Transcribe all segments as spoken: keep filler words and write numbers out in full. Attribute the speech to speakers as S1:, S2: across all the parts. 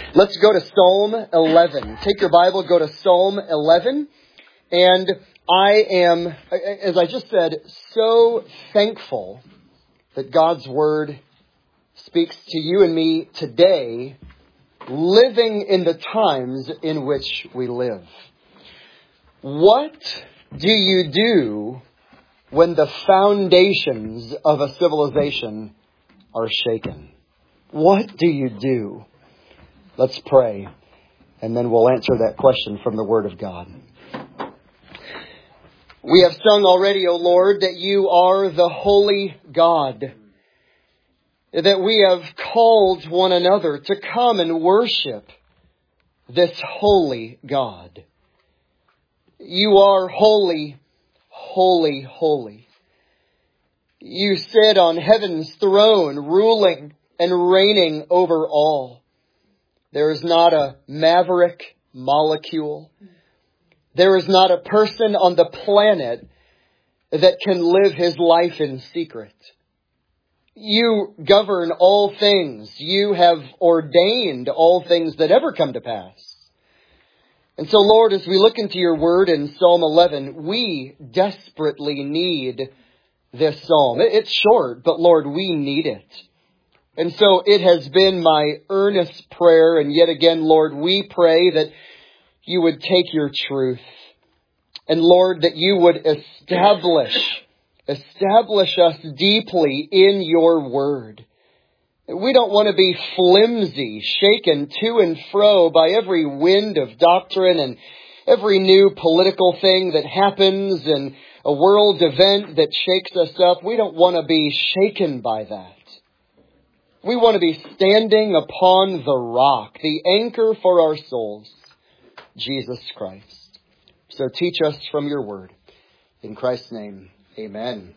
S1: Let's go to Psalm eleven. Take your Bible, go to Psalm eleven. And I am, as I just said, so thankful that God's Word speaks to you and me today, living in the times in which we live. What do you do when the foundations of a civilization are shaken? What do you do? Let's pray, and then we'll answer that question from the Word of God. We have sung already, O Lord, that you are the holy God, that we have called one another to come and worship this holy God. You are holy, holy, holy. You sit on heaven's throne, ruling and reigning over all. There is not a maverick molecule. There is not a person on the planet that can live his life in secret. You govern all things. You have ordained all things that ever come to pass. And so, Lord, as we look into your word in Psalm eleven, we desperately need this psalm. It's short, but Lord, we need it. And so it has been my earnest prayer, and yet again, Lord, we pray that you would take your truth, and Lord, that you would establish, establish us deeply in your word. We don't want to be flimsy, shaken to and fro by every wind of doctrine and every new political thing that happens and a world event that shakes us up. We don't want to be shaken by that. We want to be standing upon the rock, the anchor for our souls, Jesus Christ. So teach us from your word. In Christ's name, amen.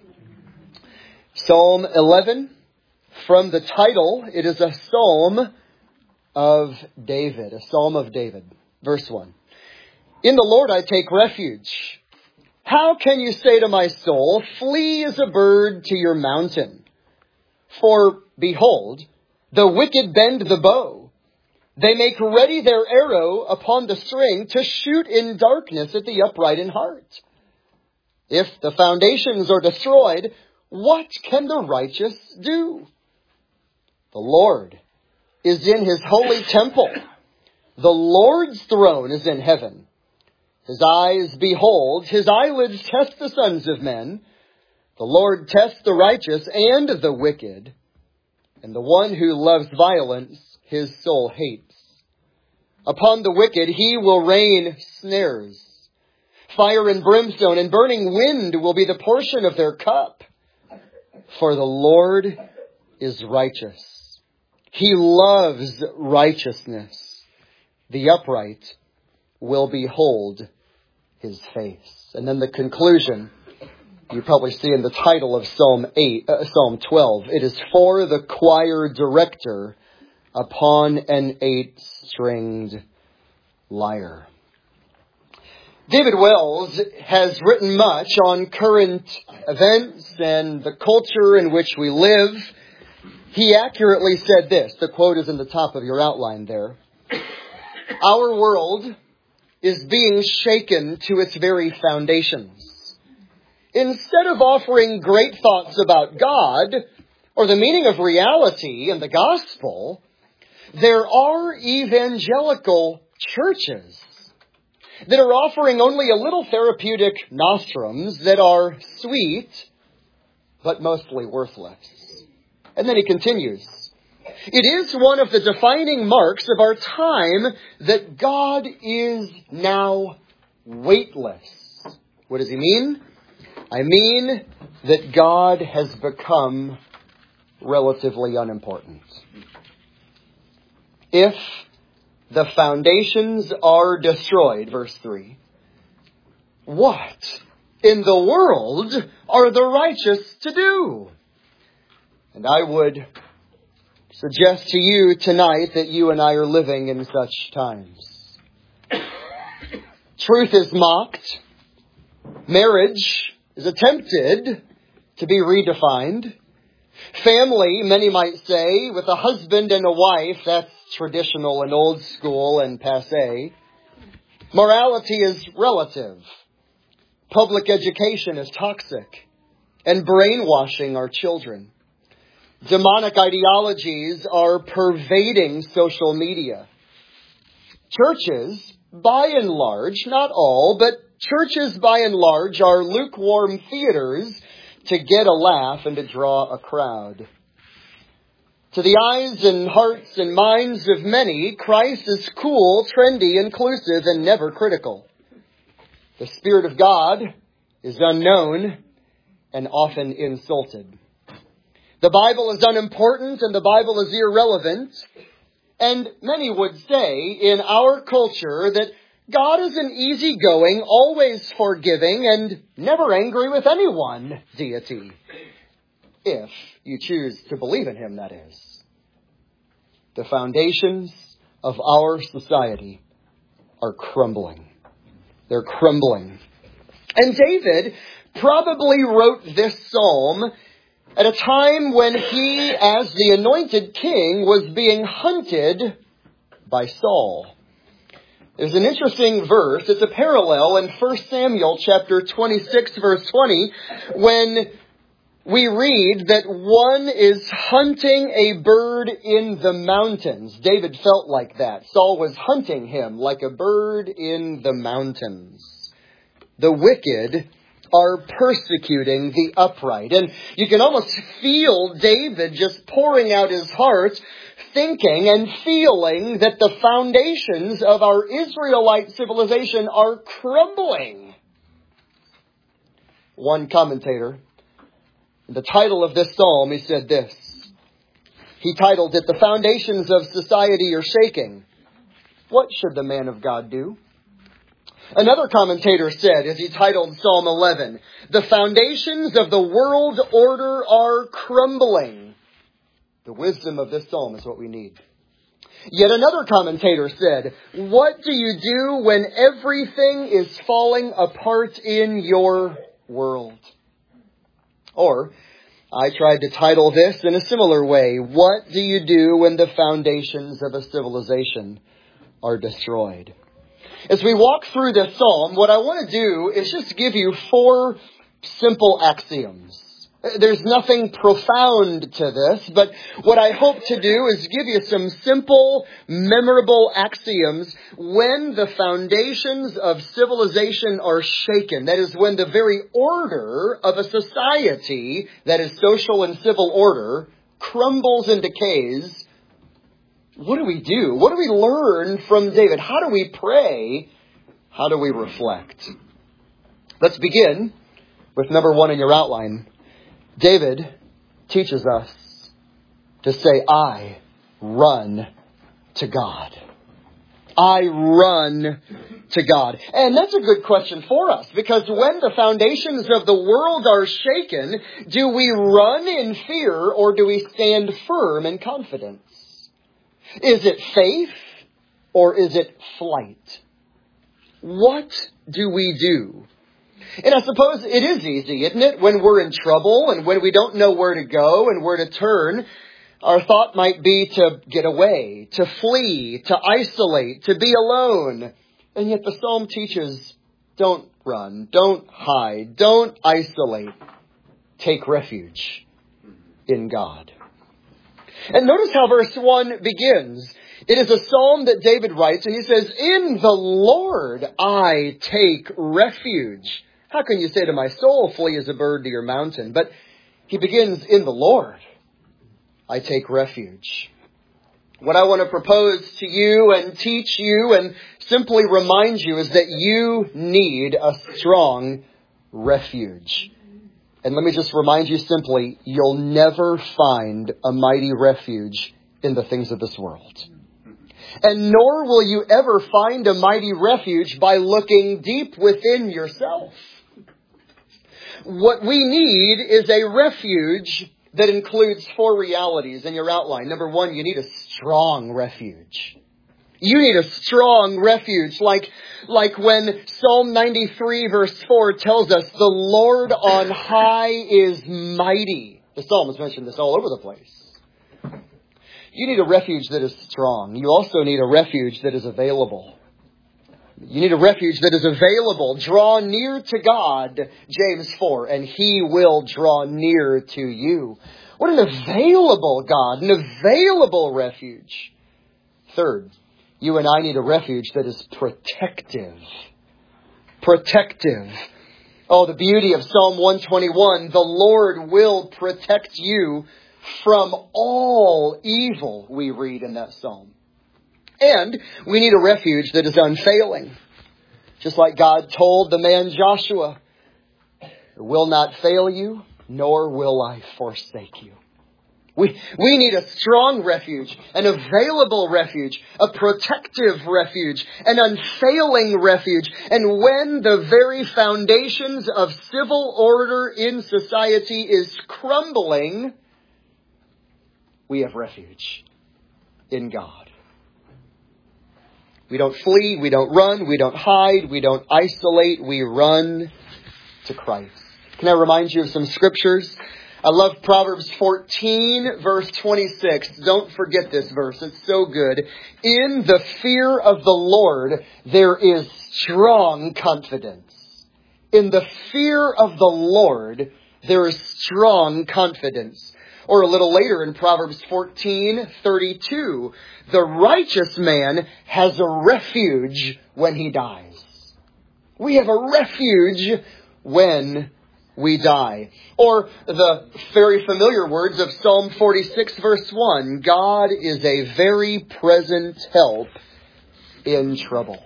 S1: Psalm eleven, from the title, it is a psalm of David, a psalm of David. Verse one. In the Lord I take refuge. How can you say to my soul, flee as a bird to your mountain? For behold, the wicked bend the bow. They make ready their arrow upon the string to shoot in darkness at the upright in heart. If the foundations are destroyed, what can the righteous do? The Lord is in his holy temple. The Lord's throne is in heaven. His eyes behold, his eyelids test the sons of men. The Lord tests the righteous and the wicked, and the one who loves violence, his soul hates. Upon the wicked he will rain snares. Fire and brimstone and burning wind will be the portion of their cup. For the Lord is righteous. He loves righteousness. The upright will behold his face. And then the conclusion, you probably see in the title of Psalm eight, uh, Psalm twelve. It is for the choir director upon an eight-stringed lyre. David Wells has written much on current events and the culture in which we live. He accurately said this. The quote is in the top of your outline there. Our world is being shaken to its very foundations. Instead of offering great thoughts about God or the meaning of reality and the gospel, there are evangelical churches that are offering only a little therapeutic nostrums that are sweet, but mostly worthless. And then he continues, it is one of the defining marks of our time that God is now weightless. What does he mean? I mean that God has become relatively unimportant. If the foundations are destroyed, verse three, what in the world are the righteous to do? And I would suggest to you tonight that you and I are living in such times. Truth is mocked. Marriage is attempted to be redefined. Family, many might say, with a husband and a wife, that's traditional and old school and passé. Morality is relative. Public education is toxic. And brainwashing our children. Demonic ideologies are pervading social media. Churches, by and large, not all, but churches by and large are lukewarm theaters to get a laugh and to draw a crowd. To the eyes and hearts and minds of many, Christ is cool, trendy, inclusive, and never critical. The Spirit of God is unknown and often insulted. The Bible is unimportant and the Bible is irrelevant. And many would say in our culture that God is an easygoing, always forgiving, and never angry with anyone deity. If you choose to believe in Him, that is. The foundations of our society are crumbling. They're crumbling. And David probably wrote this psalm at a time when he, as the anointed king, was being hunted by Saul. There's an interesting verse. It's a parallel in First Samuel chapter twenty-six, verse twenty, when we read that one is hunting a bird in the mountains. David felt like that. Saul was hunting him like a bird in the mountains. The wicked are persecuting the upright. And you can almost feel David just pouring out his heart, thinking and feeling that the foundations of our Israelite civilization are crumbling. One commentator, the title of this psalm, he said this. He titled it, "The Foundations of Society Are Shaking. What should the man of God do?" Another commentator said, as he titled Psalm eleven, "The foundations of the world order are crumbling." The wisdom of this psalm is what we need. Yet another commentator said, "What do you do when everything is falling apart in your world?" Or, I tried to title this in a similar way, "What do you do when the foundations of a civilization are destroyed?" As we walk through this psalm, what I want to do is just give you four simple axioms. There's nothing profound to this, but what I hope to do is give you some simple, memorable axioms when the foundations of civilization are shaken. That is, when the very order of a society, that is social and civil order, crumbles and decays. What do we do? What do we learn from David? How do we pray? How do we reflect? Let's begin with number one in your outline. David teaches us to say, "I run to God." I run to God. And that's a good question for us, because when the foundations of the world are shaken, do we run in fear or do we stand firm in confidence? Is it faith or is it flight? What do we do? And I suppose it is easy, isn't it? When we're in trouble and when we don't know where to go and where to turn, our thought might be to get away, to flee, to isolate, to be alone. And yet the psalm teaches, don't run, don't hide, don't isolate. Take refuge in God. And notice how verse one begins. It is a psalm that David writes, and he says, "In the Lord I take refuge." How can you say to my soul, "Flee as a bird to your mountain"? But he begins, "In the Lord I take refuge." What I want to propose to you and teach you and simply remind you is that you need a strong refuge. And let me just remind you simply, you'll never find a mighty refuge in the things of this world. And nor will you ever find a mighty refuge by looking deep within yourself. What we need is a refuge that includes four realities in your outline. Number one, you need a strong refuge. You need a strong refuge, like, like when Psalm ninety-three verse four tells us, "The Lord on high is mighty." The psalmist mentioned this all over the place. You need a refuge that is strong. You also need a refuge that is available. You need a refuge that is available. Draw near to God, James four, and He will draw near to you. What an available God, an available refuge. Third, you and I need a refuge that is protective. Protective. Oh, the beauty of Psalm one twenty-one. The Lord will protect you from all evil, we read in that psalm. And we need a refuge that is unfailing. Just like God told the man Joshua, I will not fail you, nor will I forsake you. We, we need a strong refuge, an available refuge, a protective refuge, an unfailing refuge. And when the very foundations of civil order in society is crumbling, we have refuge in God. We don't flee, we don't run, we don't hide, we don't isolate, we run to Christ. Can I remind you of some scriptures? I love Proverbs fourteen, verse twenty-six. Don't forget this verse. It's so good. In the fear of the Lord, there is strong confidence. In the fear of the Lord, there is strong confidence. Or a little later in Proverbs fourteen thirty-two, the righteous man has a refuge when he dies. We have a refuge when we die. Or the very familiar words of Psalm forty-six verse one, God is a very present help in trouble.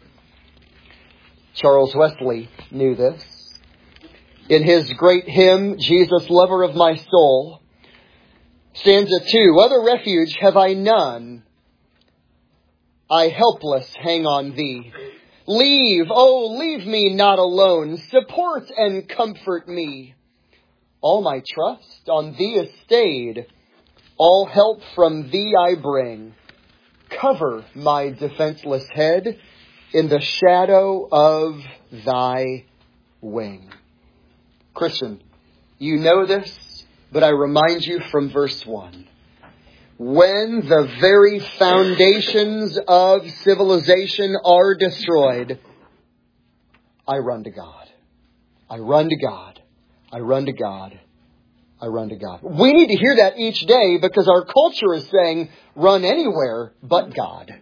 S1: Charles Wesley knew this. In his great hymn, Jesus, Lover of My Soul, stanza two, other refuge have I none. I helpless hang on thee. Leave, oh, leave me not alone. Support and comfort me. All my trust on thee is stayed. All help from thee I bring. Cover my defenseless head in the shadow of thy wing. Christian, you know this, but I remind you from verse one. When the very foundations of civilization are destroyed, I run to God. I run to God. I run to God. I run to God. We need to hear that each day because our culture is saying, run anywhere but God.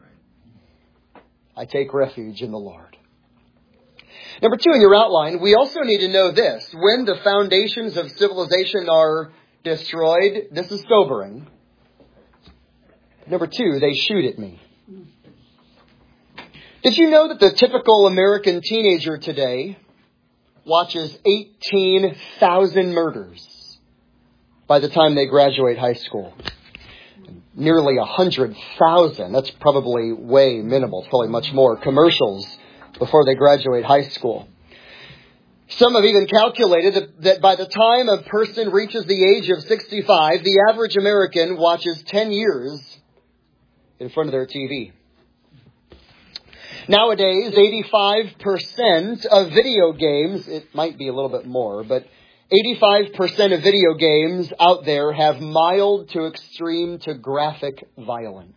S1: I take refuge in the Lord. Number two in your outline, we also need to know this. When the foundations of civilization are destroyed, this is sobering. Number two, they shoot at me. Did you know that the typical American teenager today watches eighteen thousand murders by the time they graduate high school? Nearly one hundred thousand, that's probably way minimal, it's probably much more, commercials before they graduate high school. Some have even calculated that, that by the time a person reaches the age of sixty-five, the average American watches ten years in front of their T V. Nowadays, eighty-five percent of video games, it might be a little bit more, but eighty-five percent of video games out there have mild to extreme to graphic violence.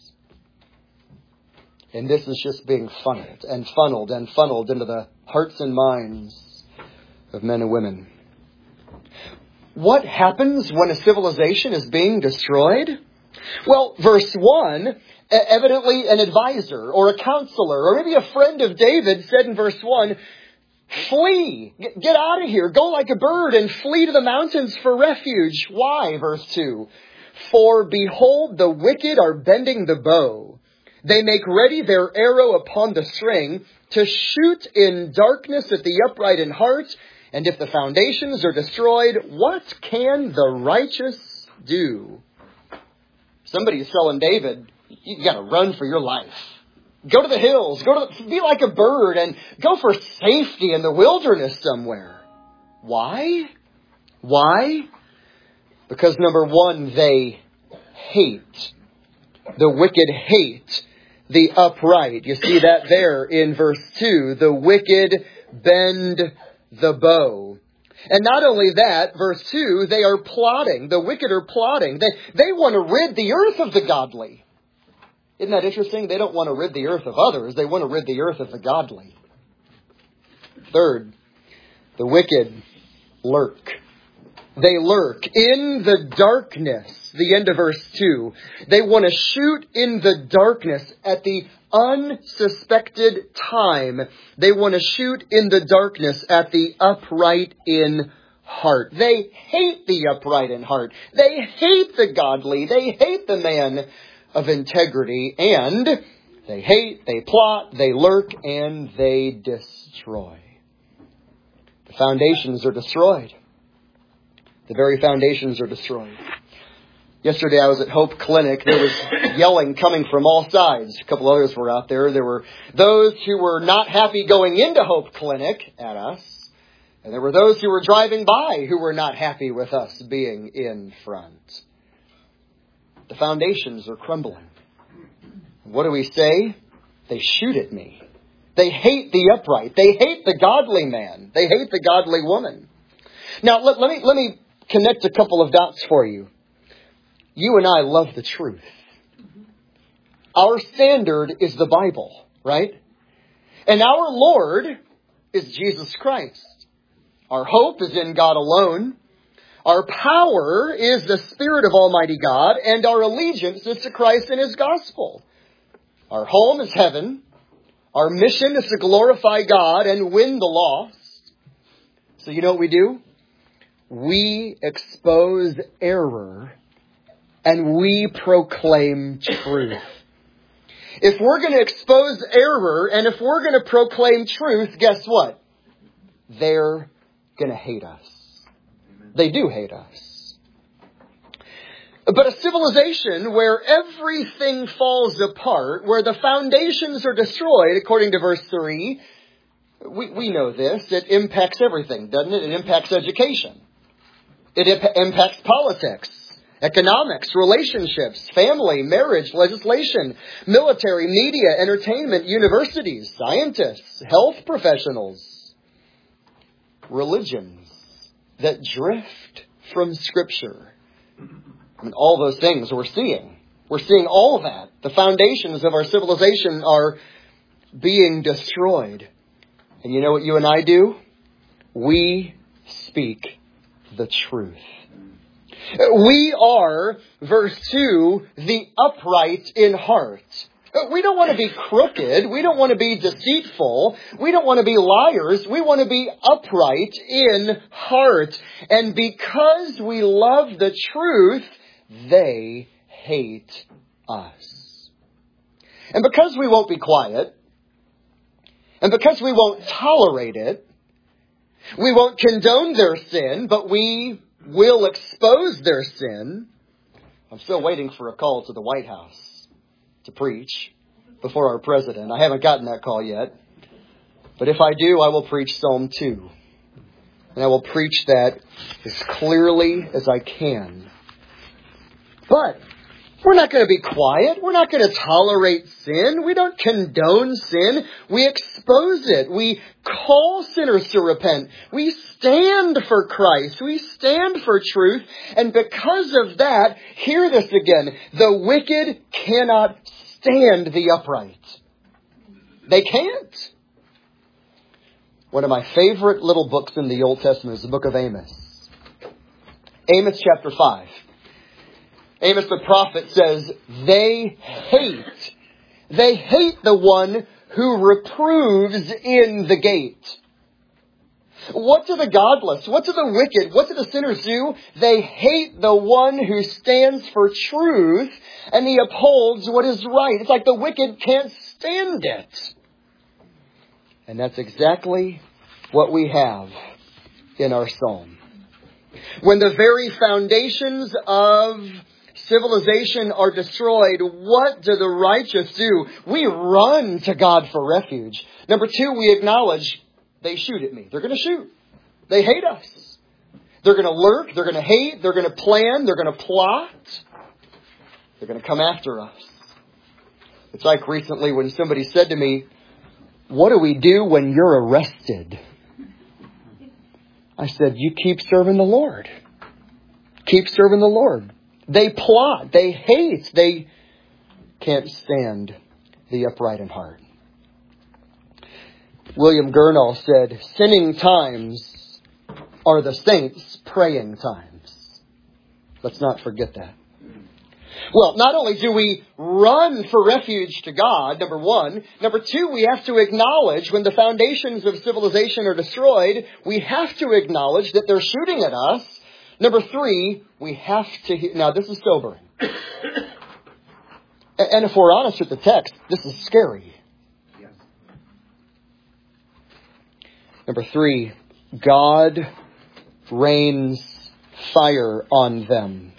S1: And this is just being funneled and funneled and funneled into the hearts and minds of men and women. What happens when a civilization is being destroyed? Well, verse one, evidently an advisor or a counselor or maybe a friend of David said in verse one, flee, get out of here, go like a bird and flee to the mountains for refuge. Why? Verse two, for behold, the wicked are bending the bow. They make ready their arrow upon the string to shoot in darkness at the upright in heart. And if the foundations are destroyed, what can the righteous do? Somebody is telling David, you got to run for your life. Go to the hills. Go to the, be like a bird and go for safety in the wilderness somewhere. Why? Why? Because number one, they hate. The wicked hate the upright. You see that there in verse two. The wicked bend the bow. And not only that, verse two, they are plotting. The wicked are plotting. They, they want to rid the earth of the godly. Isn't that interesting? They don't want to rid the earth of others. They want to rid the earth of the godly. Third, the wicked lurk. They lurk in the darkness. The end of verse two. They want to shoot in the darkness at the unsuspected time. They want to shoot in the darkness at the upright in heart. They hate the upright in heart. They hate the godly. They hate the man of integrity. And they hate, they plot, they lurk, and they destroy. The foundations are destroyed. The very foundations are destroyed. Yesterday I was at Hope Clinic. There was yelling coming from all sides. A couple others were out there. There were those who were not happy going into Hope Clinic at us. And there were those who were driving by who were not happy with us being in front. The foundations are crumbling. What do we say? They shoot at me. They hate the upright. They hate the godly man. They hate the godly woman. Now, let, let me let me connect a couple of dots for you. You and I love the truth. Our standard is the Bible, right? And our Lord is Jesus Christ. Our hope is in God alone. Our power is the Spirit of Almighty God, and our allegiance is to Christ and His gospel. Our home is heaven. Our mission is to glorify God and win the lost. So you know what we do? We expose error and we proclaim truth. If we're going to expose error and if we're going to proclaim truth, guess what? They're going to hate us. They do hate us. But a civilization where everything falls apart, where the foundations are destroyed, according to verse three, we, we know this, it impacts everything, doesn't it? It impacts education. It imp- impacts politics, economics, relationships, family, marriage, legislation, military, media, entertainment, universities, scientists, health professionals, religions that drift from Scripture. I mean, all those things we're seeing. We're seeing all of that. The foundations of our civilization are being destroyed. And you know what you and I do? We speak the truth. We are, verse two, the upright in heart. We don't want to be crooked. We don't want to be deceitful. We don't want to be liars. We want to be upright in heart. And because we love the truth, they hate us. And because we won't be quiet, and because we won't tolerate it, we won't condone their sin, but we will expose their sin. I'm still waiting for a call to the White House to preach before our president. I haven't gotten that call yet. But if I do, I will preach Psalm two. And I will preach that as clearly as I can. But we're not going to be quiet. We're not going to tolerate sin. We don't condone sin. We expose it. We call sinners to repent. We stand for Christ. We stand for truth. And because of that, hear this again. The wicked cannot stand the upright. They can't. One of my favorite little books in the Old Testament is the book of Amos. Amos chapter five. Amos the prophet says, they hate, they hate the one who reproves in the gate. What do the godless, what do the wicked, what do the sinners do? They hate the one who stands for truth and he upholds what is right. It's like the wicked can't stand it. And that's exactly what we have in our psalm. When the very foundations of civilization are destroyed, what do the righteous do? We run to God for refuge. Number two, we acknowledge they shoot at me. They're going to shoot. They hate us. They're going to lurk. They're going to hate. They're going to plan. They're going to plot. They're going to come after us. It's like recently when somebody said to me, what do we do when you're arrested? I said, you keep serving the Lord. Keep serving the Lord. They plot. They hate. They can't stand the upright in heart. William Gurnall said, sinning times are the saints' praying times. Let's not forget that. Well, not only do we run for refuge to God, number one. Number two, we have to acknowledge when the foundations of civilization are destroyed, we have to acknowledge that they're shooting at us. Number three, we have to... He- now, this is sobering. And if we're honest with the text, this is scary. Number three, God rains fire on them.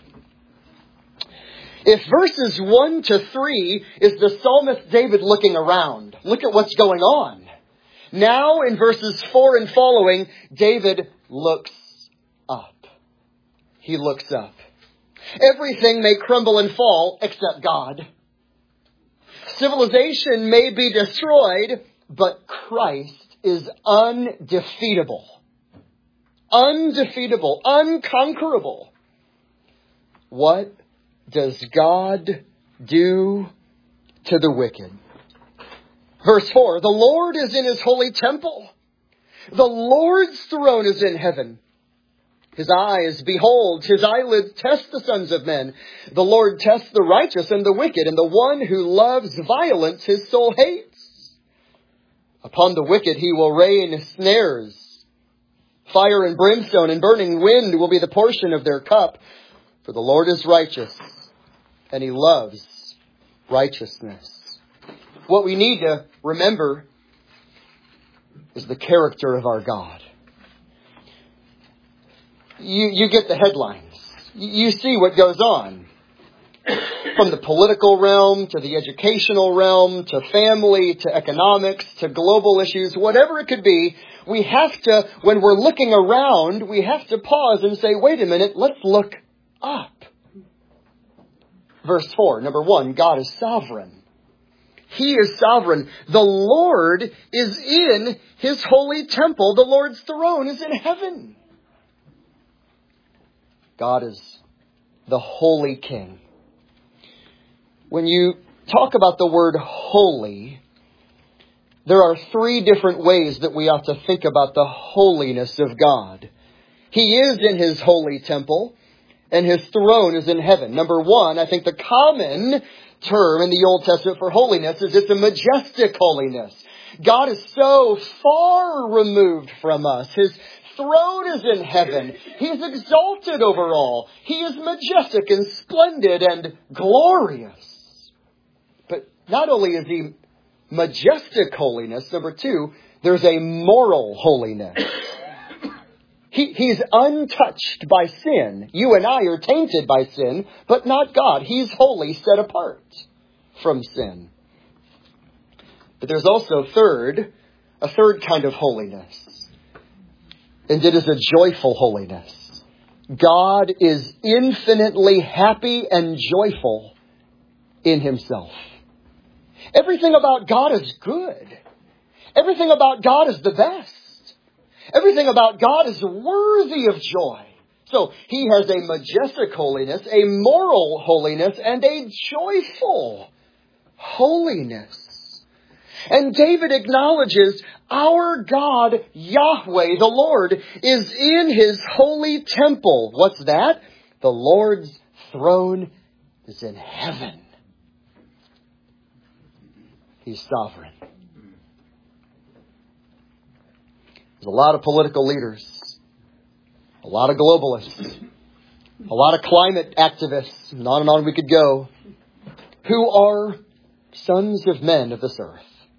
S1: If verses one to three is the psalmist David looking around, look at what's going on. Now in verses four and following, David looks up. He looks up. Everything may crumble and fall except God. Civilization may be destroyed, but Christ is undefeatable. Undefeatable. Unconquerable. What does God do to the wicked? Verse four, the Lord is in his holy temple. The Lord's throne is in heaven. His eyes behold, his eyelids test the sons of men. The Lord tests the righteous and the wicked, and the one who loves violence his soul hates. Upon the wicked he will rain snares. Fire and brimstone and burning wind will be the portion of their cup. For the Lord is righteous, and he loves righteousness. What we need to remember is the character of our God. You, you get the headlines. You see what goes on. From the political realm, to the educational realm, to family, to economics, to global issues, whatever it could be, we have to, when we're looking around, we have to pause and say, wait a minute, let's look up. Verse four, number one, God is sovereign. He is sovereign. The Lord is in his holy temple. The Lord's throne is in heaven. God is the holy King. When you talk about the word holy, there are three different ways that we ought to think about the holiness of God. He is in his holy temple, and his throne is in heaven. Number one, I think the common term in the Old Testament for holiness is it's a majestic holiness. God is so far removed from us. His throne is in heaven. He's exalted over all. He is majestic and splendid and glorious. But not only is he majestic holiness, number two, there's a moral holiness. He, he's untouched by sin. You and I are tainted by sin, but not God. He's holy, set apart from sin. But there's also third, a third kind of holiness. And it is a joyful holiness. God is infinitely happy and joyful in himself. Everything about God is good. Everything about God is the best. Everything about God is worthy of joy. So he has a majestic holiness, a moral holiness, and a joyful holiness. And David acknowledges our God, Yahweh, the Lord, is in his holy temple. What's that? The Lord's throne is in heaven. He's sovereign. There's a lot of political leaders, a lot of globalists, a lot of climate activists, and on and on we could go, who are sons of men of this earth.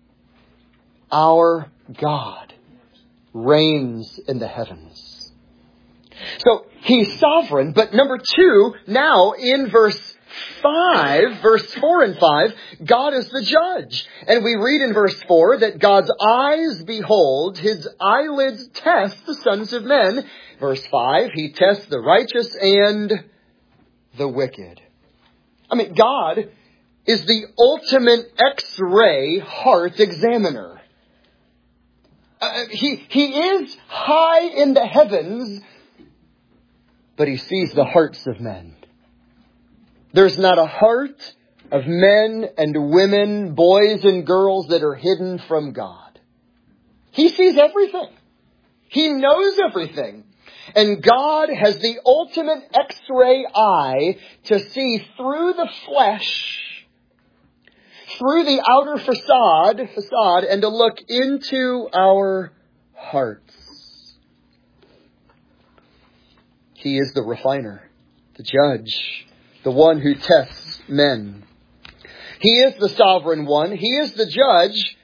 S1: Our God reigns in the heavens. So he's sovereign, but number two, now in verse five, verse four and five, God is the judge. And we read in verse four that God's eyes behold, his eyelids test the sons of men. Verse five, he tests the righteous and the wicked. I mean, God is the ultimate X-ray heart examiner. Uh, he, he is high in the heavens, but he sees the hearts of men. There's not a heart of men and women, boys and girls that are hidden from God. He sees everything. He knows everything. And God has the ultimate X-ray eye to see through the flesh, through the outer facade, facade, and to look into our hearts. He is the refiner, the judge, the one who tests men. He is the sovereign one. He is the judge.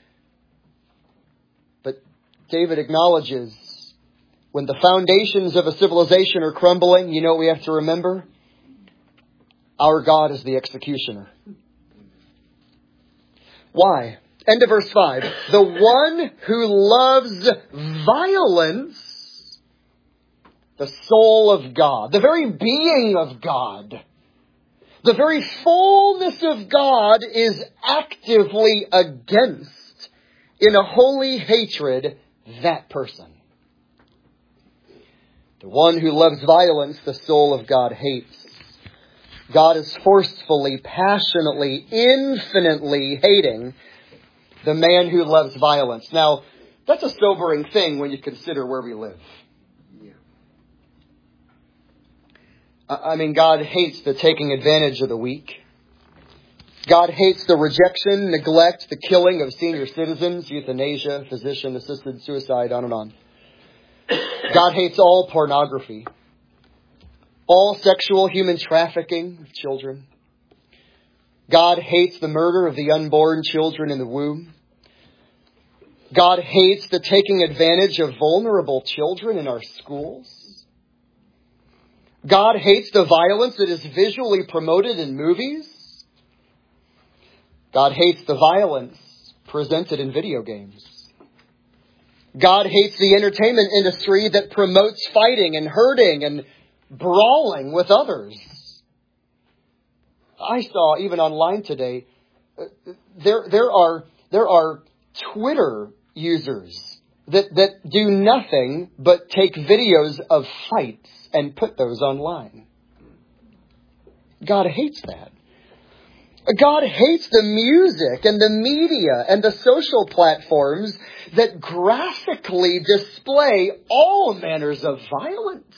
S1: But David acknowledges when the foundations of a civilization are crumbling, you know what we have to remember? Our God is the executioner. Why? End of verse five. The one who loves violence, the soul of God, the very being of God, the very fullness of God is actively against, in a holy hatred, that person. The one who loves violence, the soul of God hates. God is forcefully, passionately, infinitely hating the man who loves violence. Now, that's a sobering thing when you consider where we live. I mean, God hates the taking advantage of the weak. God hates the rejection, neglect, the killing of senior citizens, euthanasia, physician-assisted suicide, on and on. God hates all pornography, all sexual human trafficking of children. God hates the murder of the unborn children in the womb. God hates the taking advantage of vulnerable children in our schools. God hates the violence that is visually promoted in movies. God hates the violence presented in video games. God hates the entertainment industry that promotes fighting and hurting and brawling with others. I saw even online today, there there are there are Twitter users that, that do nothing but take videos of fights and put those online. God hates that. God hates the music and the media and the social platforms that graphically display all manners of violence.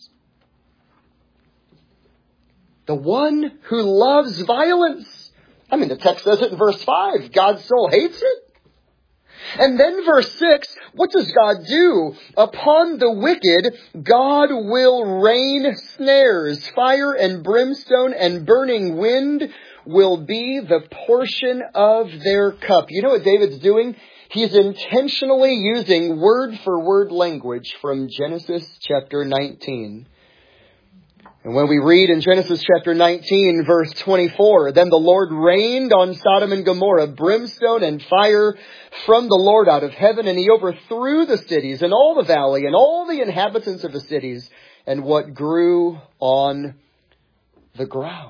S1: The one who loves violence. I mean, the text says it in verse five. God's soul hates it. And then verse six, what does God do? Upon the wicked, God will rain snares. Fire and brimstone and burning wind will be the portion of their cup. You know what David's doing? He's intentionally using word-for-word language from Genesis chapter nineteen. And when we read in Genesis chapter nineteen, verse twenty-four, then the Lord rained on Sodom and Gomorrah brimstone and fire from the Lord out of heaven, and he overthrew the cities and all the valley and all the inhabitants of the cities and what grew on the ground.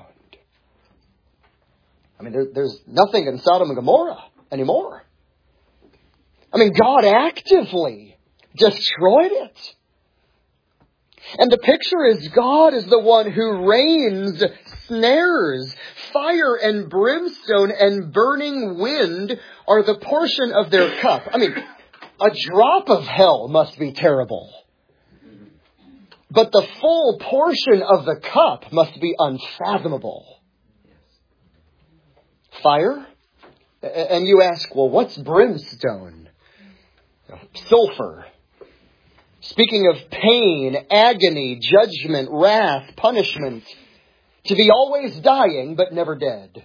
S1: I mean, there, there's nothing in Sodom and Gomorrah anymore. I mean, God actively destroyed it. And the picture is God is the one who rains snares. Fire and brimstone and burning wind are the portion of their cup. I mean, a drop of hell must be terrible. But the full portion of the cup must be unfathomable. Fire? And you ask, well, what's brimstone? Sulfur. Speaking of pain, agony, judgment, wrath, punishment, to be always dying but never dead.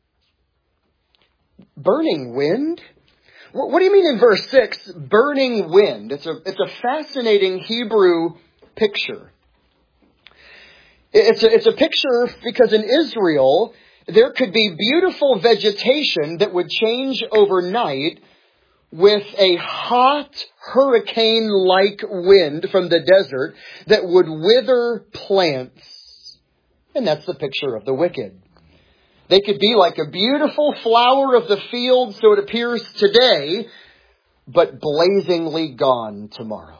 S1: Burning wind? What do you mean in verse six, burning wind? It's a, it's a fascinating Hebrew picture. It's a, it's a picture because in Israel, there could be beautiful vegetation that would change overnight with a hot hurricane-like wind from the desert that would wither plants. And that's the picture of the wicked. They could be like a beautiful flower of the field, so it appears today, but blazingly gone tomorrow.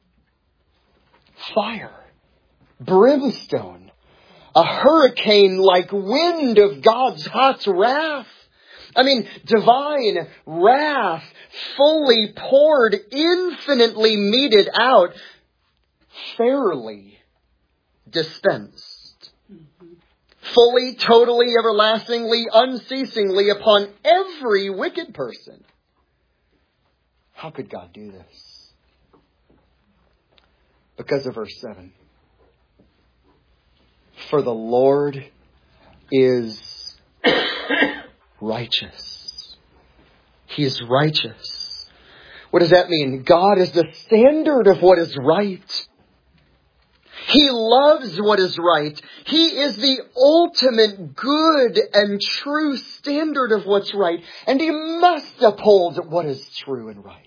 S1: Fire, brimstone, a hurricane like wind of God's hot wrath. I mean, divine wrath, fully poured, infinitely meted out, fairly dispensed. Fully, totally, everlastingly, unceasingly upon every wicked person. How could God do this? Because of verse seven. For the Lord is righteous. He is righteous. What does that mean? God is the standard of what is right. He loves what is right. He is the ultimate good and true standard of what's right. And He must uphold what is true and right.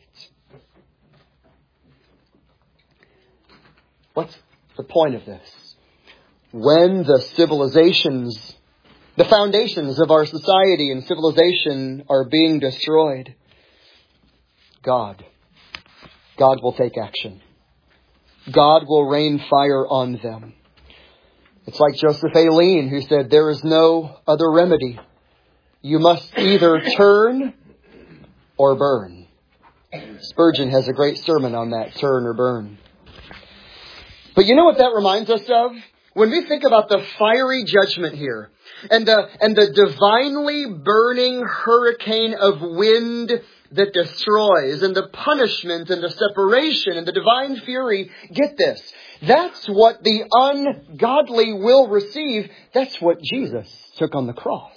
S1: What's the point of this? When the civilizations, the foundations of our society and civilization are being destroyed, God, God will take action. God will rain fire on them. It's like Joseph Aileen, who said, there is no other remedy. You must either turn or burn. Spurgeon has a great sermon on that, turn or burn. But you know what that reminds us of? When we think about the fiery judgment here, and the, and the divinely burning hurricane of wind that destroys, and the punishment and the separation and the divine fury, get this. That's what the ungodly will receive. That's what Jesus took on the cross.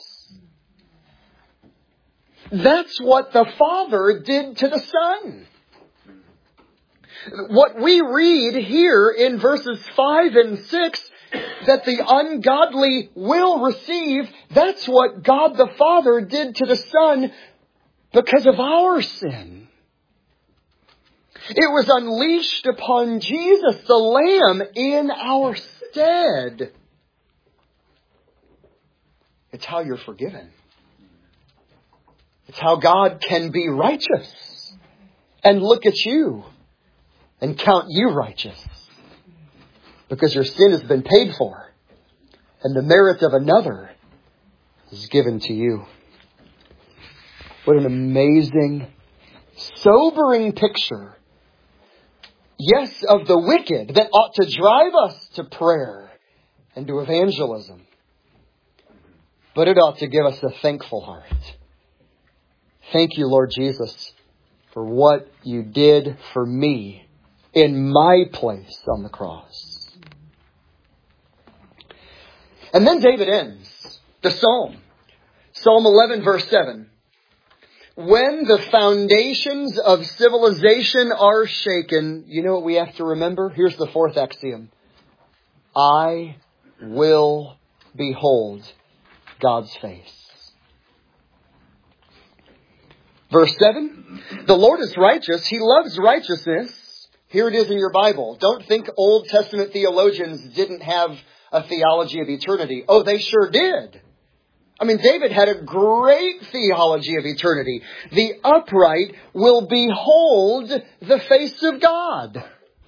S1: That's what the Father did to the Son. What we read here in verses five and six, that the ungodly will receive, that's what God the Father did to the Son because of our sin. It was unleashed upon Jesus, the Lamb, in our stead. It's how you're forgiven. It's how God can be righteous and look at you and count you righteous. Because your sin has been paid for. And the merit of another is given to you. What an amazing, sobering picture. Yes, of the wicked that ought to drive us to prayer and to evangelism. But it ought to give us a thankful heart. Thank you, Lord Jesus, for what you did for me in my place on the cross. And then David ends the psalm. Psalm eleven, verse seven. When the foundations of civilization are shaken, you know what we have to remember? Here's the fourth axiom. I will behold God's face. Verse seven. The Lord is righteous. He loves righteousness. Here it is in your Bible. Don't think Old Testament theologians didn't have a theology of eternity. Oh, they sure did. I mean, David had a great theology of eternity. The upright will behold the face of God.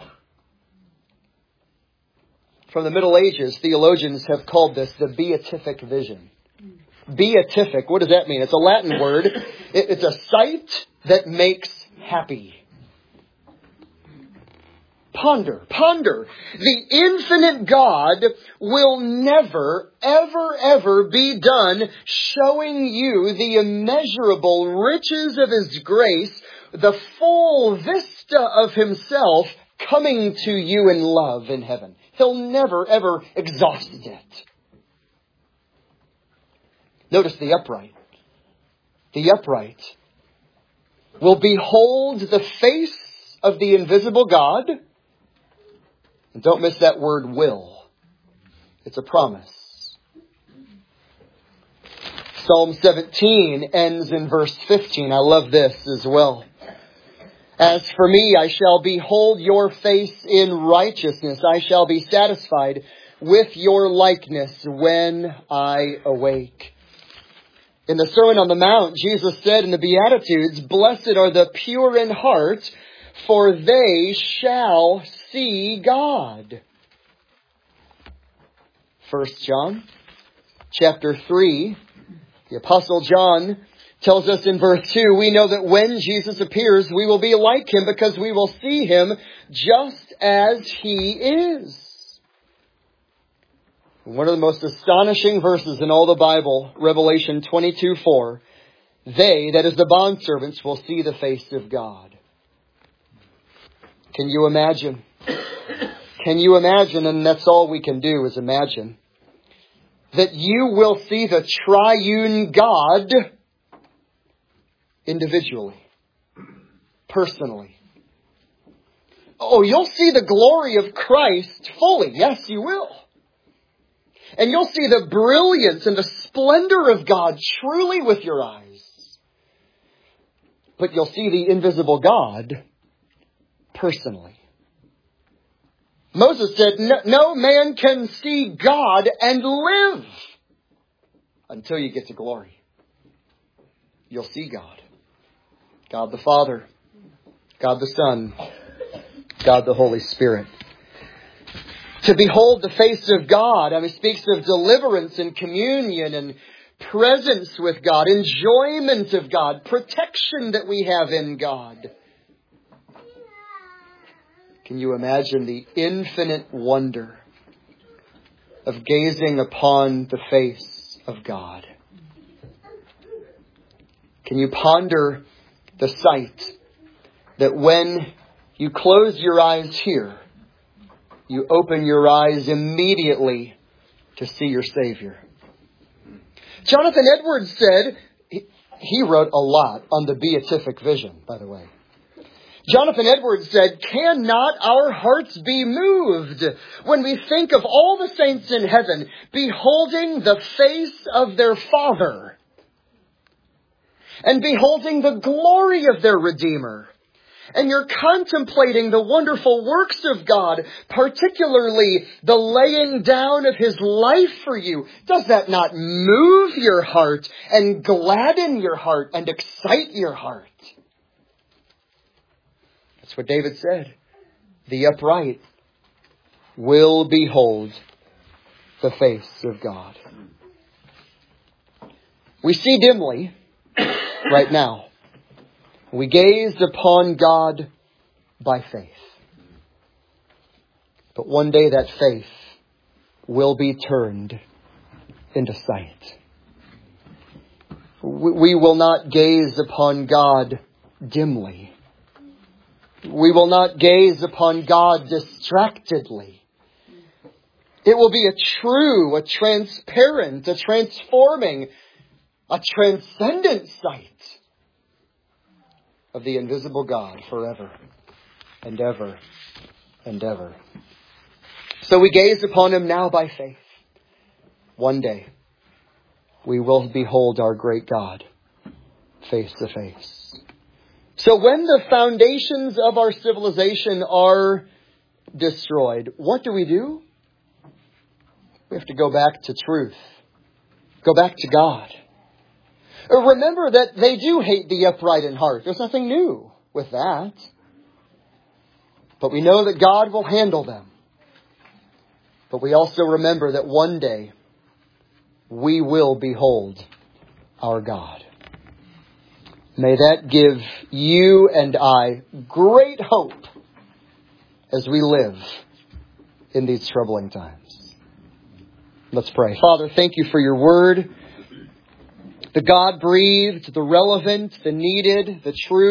S1: From the Middle Ages, theologians have called this the beatific vision. Beatific, what does that mean? It's a Latin word. It's a sight that makes happy. Ponder, ponder. The infinite God will never, ever, ever be done showing you the immeasurable riches of His grace, the full vista of Himself coming to you in love in heaven. He'll never, ever exhaust it. Notice the upright. The upright will behold the face of the invisible God. And don't miss that word will. It's a promise. Psalm seventeen ends in verse fifteen. I love this as well. As for me, I shall behold your face in righteousness. I shall be satisfied with your likeness when I awake. In the Sermon on the Mount, Jesus said in the Beatitudes, "Blessed are the pure in heart, for they shall see God." First John chapter three, the Apostle John tells us in verse two, "We know that when Jesus appears, we will be like Him because we will see Him just as He is." One of the most astonishing verses in all the Bible, Revelation twenty-two four, "They," that is the bondservants, "will see the face of God." Can you imagine? Can you imagine, and that's all we can do is imagine, that you will see the triune God individually, personally. Oh, you'll see the glory of Christ fully. Yes, you will. And you'll see the brilliance and the splendor of God truly with your eyes. But you'll see the invisible God personally. Moses said, no, no man can see God and live until you get to glory. You'll see God. God the Father, God the Son, God the Holy Spirit. To behold the face of God, I mean, speaks of deliverance and communion and presence with God, enjoyment of God, protection that we have in God. Can you imagine the infinite wonder of gazing upon the face of God? Can you ponder the sight that when you close your eyes here, you open your eyes immediately to see your Savior? Jonathan Edwards said, he wrote a lot on the beatific vision, by the way. Jonathan Edwards said, "Cannot our hearts be moved when we think of all the saints in heaven beholding the face of their Father and beholding the glory of their Redeemer? And you're contemplating the wonderful works of God, particularly the laying down of His life for you. Does that not move your heart and gladden your heart and excite your heart?" That's what David said. The upright will behold the face of God. We see dimly right now. We gaze upon God by faith. But one day that faith will be turned into sight. We will not gaze upon God dimly. We will not gaze upon God distractedly. It will be a true, a transparent, a transforming, a transcendent sight of the invisible God forever and ever and ever. So we gaze upon Him now by faith. One day we will behold our great God face to face. So when the foundations of our civilization are destroyed, what do we do? We have to go back to truth. Go back to God. Remember that they do hate the upright in heart. There's nothing new with that. But we know that God will handle them. But we also remember that one day we will behold our God. May that give you and I great hope as we live in these troubling times. Let's pray. Father, thank you for your word. The God-breathed, the relevant, the needed, the true.